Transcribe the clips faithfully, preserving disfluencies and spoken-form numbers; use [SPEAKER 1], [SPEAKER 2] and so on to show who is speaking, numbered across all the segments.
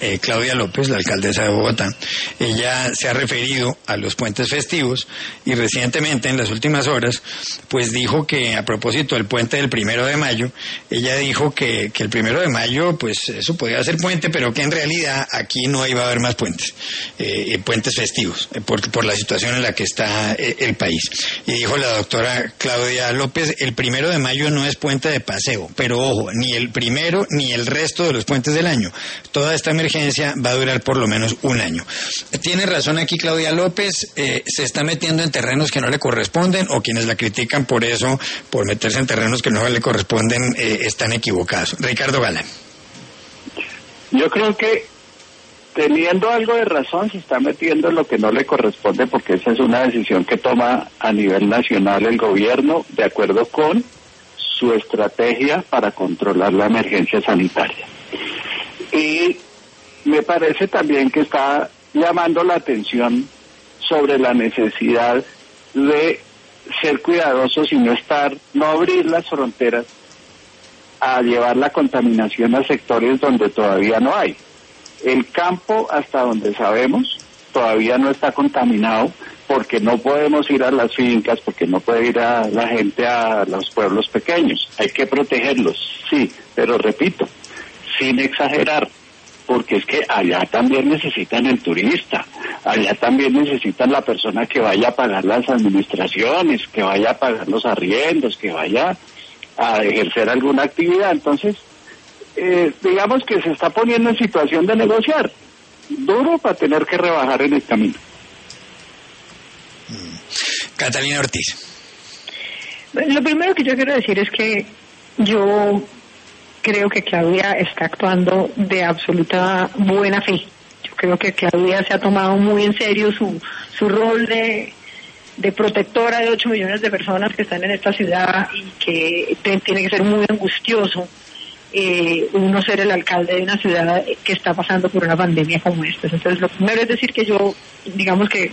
[SPEAKER 1] eh, Claudia López, la alcaldesa de Bogotá. Ella se ha referido a los puentes festivos y recientemente, en las últimas horas, pues dijo que a propósito del puente del primero de mayo, ella dijo que, que el primero de mayo, pues eso podía ser puente, pero que en realidad aquí no iba a haber más puentes, eh, puentes festivos, eh, por, por la situación en la que está eh, el país. Y dijo la doctora Claudia López, el primero de mayo no es puente de paseo, pero ojo, ni el primero ni el resto de los puentes del año. Toda esta emergencia va a durar por lo menos un año. Tiene razón aquí Claudia López, eh, se está metiendo en terrenos que no le corresponden, o quienes la critican por eso, por meterse en terrenos que no le corresponden, eh, están equivocados. Ricardo Galán.
[SPEAKER 2] Yo creo que teniendo algo de razón se está metiendo en lo que no le corresponde, porque esa es una decisión que toma a nivel nacional el gobierno de acuerdo con su estrategia para controlar la emergencia sanitaria. Y me parece también que está llamando la atención sobre la necesidad de ser cuidadosos y no estar, no abrir las fronteras a llevar la contaminación a sectores donde todavía no hay. El campo, hasta donde sabemos, todavía no está contaminado, porque no podemos ir a las fincas, porque no puede ir a la gente a los pueblos pequeños. Hay que protegerlos, sí, pero repito, sin exagerar, porque es que allá también necesitan el turista, allá también necesitan la persona que vaya a pagar las administraciones, que vaya a pagar los arriendos, que vaya a ejercer alguna actividad. Entonces, eh, digamos que se está poniendo en situación de negociar, duro para tener que rebajar en el camino.
[SPEAKER 1] Catalina Ortiz.
[SPEAKER 3] Lo primero que yo quiero decir es que yo creo que Claudia está actuando de absoluta buena fe. Yo creo que Claudia se ha tomado muy en serio su su rol de de protectora de ocho millones de personas que están en esta ciudad, y que tiene que ser muy angustioso eh, uno ser el alcalde de una ciudad que está pasando por una pandemia como esta. Entonces, lo primero es decir que yo, digamos que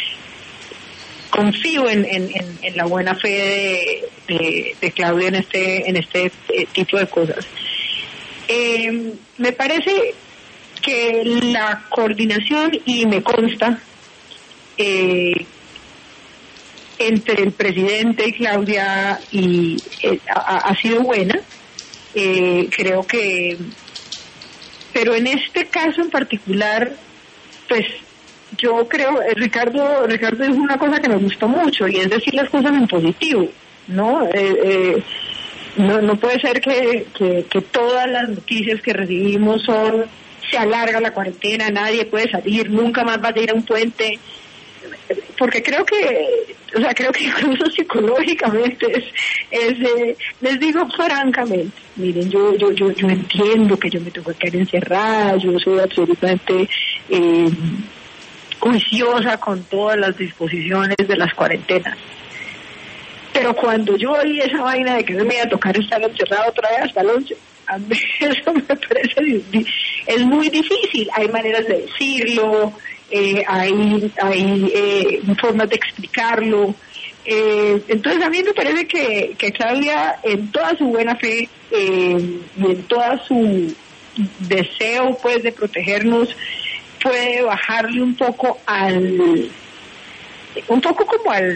[SPEAKER 3] confío en, en, en, en la buena fe de, de, de Claudia en este en este eh, tipo de cosas. Eh, me parece que la coordinación, y me consta, eh, entre el presidente y Claudia y eh, ha, ha sido buena. Eh, creo que, pero en este caso en particular, pues yo creo, eh, Ricardo Ricardo dijo una cosa que me gustó mucho, y es decir las cosas en positivo, ¿no? Eh, eh, no, no puede ser que, que, que todas las noticias que recibimos son: se alarga la cuarentena, nadie puede salir, nunca más va a ir a un puente. Porque creo que, o sea, creo que incluso psicológicamente es, es eh, les digo francamente, miren, yo, yo, yo, yo entiendo que yo me tengo que quedar encerrada, yo soy absolutamente eh, juiciosa con todas las disposiciones de las cuarentenas. Pero cuando yo oí esa vaina de que me iba a tocar estar encerrada otra vez hasta el once, a mí eso me parece, es muy difícil. Hay maneras de decirlo, eh, hay, hay eh, formas de explicarlo. Eh, entonces a mí me parece que, que Claudia, en toda su buena fe eh, y en toda su deseo pues de protegernos, puede bajarle un poco al, un poco como al,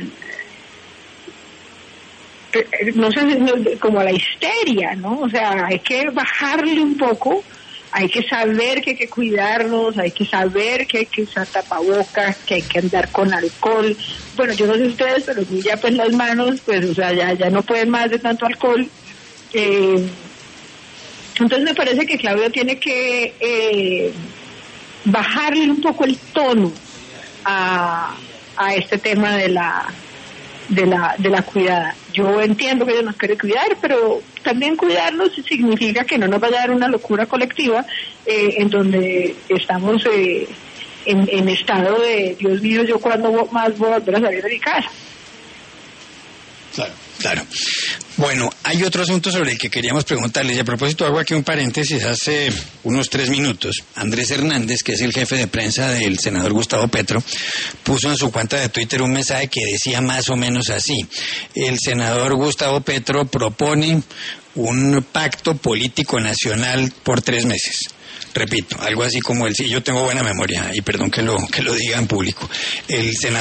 [SPEAKER 3] no sé, como a la histeria, ¿no? O sea, hay que bajarle un poco, hay que saber que hay que cuidarnos, hay que saber que hay que usar tapabocas, que hay que andar con alcohol. Bueno, yo no sé ustedes, pero ya pues las manos, pues, o sea, ya, ya no pueden más de tanto alcohol. Eh, entonces me parece que Claudia tiene que eh, bajarle un poco el tono a, a este tema de la de la de la cuidada. Yo entiendo que ella nos quiere cuidar, pero también cuidarnos significa que no nos vaya a dar una locura colectiva eh, en donde estamos eh, en, en estado de Dios mío, yo cuándo más voy a volver a salir de mi casa.
[SPEAKER 1] Claro, claro. Bueno, hay otro asunto sobre el que queríamos preguntarles, y a propósito hago aquí un paréntesis. Hace unos tres minutos, Andrés Hernández, que es el jefe de prensa del senador Gustavo Petro, puso en su cuenta de Twitter un mensaje que decía más o menos así: el senador Gustavo Petro propone un pacto político nacional por tres meses. Repito, algo así como el, sí, yo tengo buena memoria, y perdón que lo, que lo diga en público, el senador